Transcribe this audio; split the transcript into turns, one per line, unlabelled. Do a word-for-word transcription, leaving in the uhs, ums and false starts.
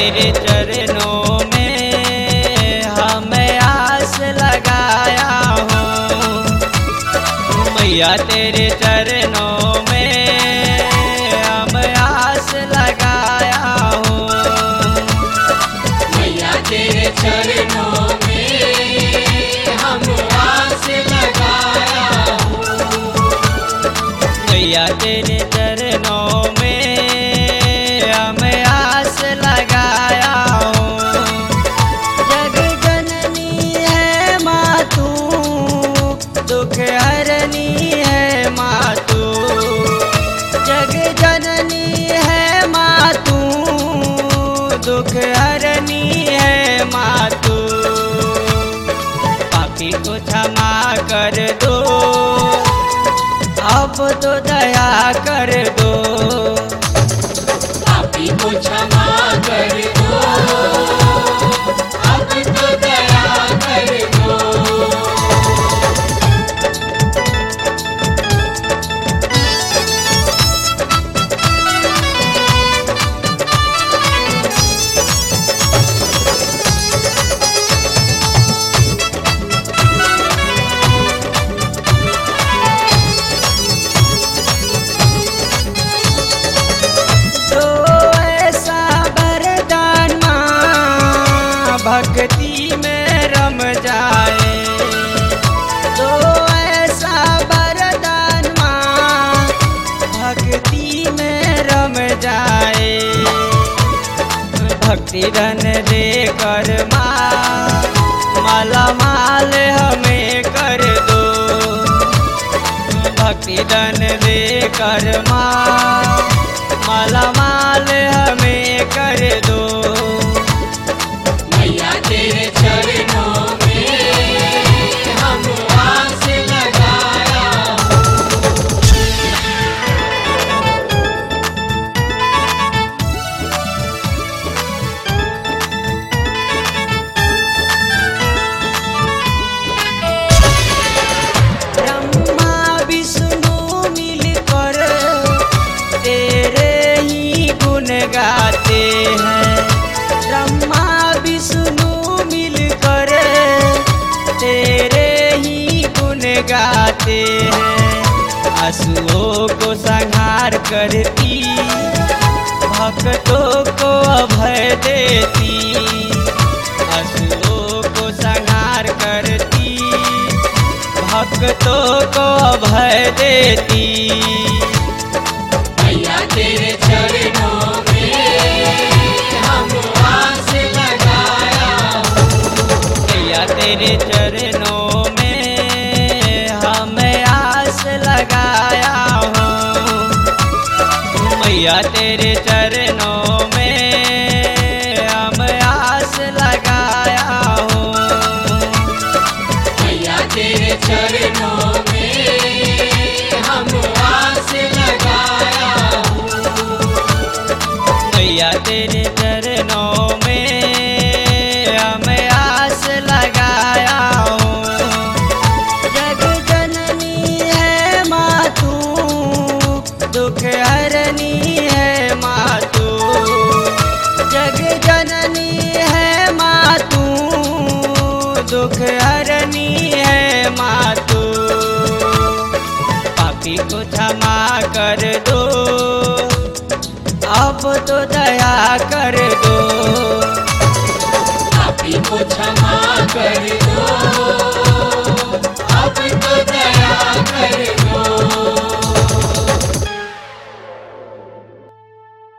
तेरे चरणों में हमें आस लगाया हूँ। मैया तेरे चरणों में हम आस लगाया हूँ।
मैया तेरे चरणों में हम आस लगाया हूँ।
मैया तेरे चरणों में हम आस लगाया हूँ। जग जननी है माँ तू, दुख हरनी है माँ तू। जग जननी है माँ तू, दुख हरनी है माँ तू। पापी को क्षमा कर दो, अब तो दया कर दो।
पापी को क्षमा कर दो, अब तो दया कर दो।
भक्ति में रम जाए तो ऐसा वरदान माँ, भक्ति में रम जाए। भक्ति धन दे कर माँ, माला माल हमें कर दो। भक्ति धन दे कर माँ, माला माल हमें कर दो।
मैया तेरे चरणों में हम आस लगाया हूँ।
ब्रह्मा विष्णु मिलकर तेरे ही गुण गाते हैं। ब्रह्मा विष्णु मिलकर तेरे ही गुण गाते हैं। असुओं को संहार करती, भक्तों को अभय देती। असुओं को संहार करती, भक्तों को अभय देती।
मैया तेरे चरणों में हम आस लगाया हूँ।
मैया तेरे चरणों में हमें आस लगाया हूँ। मैया तेरे चरणों में हम आस लगाया हूँ।
मैया तेरे चरणों में हम आस लगाया हूँ।
मैया तेरे चरणों में हमें आस लगाया हूँ। जग जननी है माँ तू, दुख हरनी है माँ तू। जग जननी है माँ तू, दुख हरनी है माँ तू। पापी को क्षमा कर दो, अब तो दया कर दो।
पापी को क्षमा कर दो,